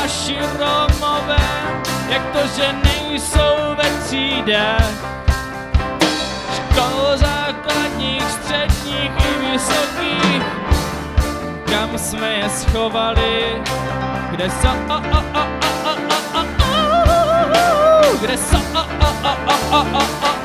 naši Romové, jak to, že nejsou ve třídách škol základních, středních i vysokých. Kam jsme je schovali, kde jsou, kde jsou,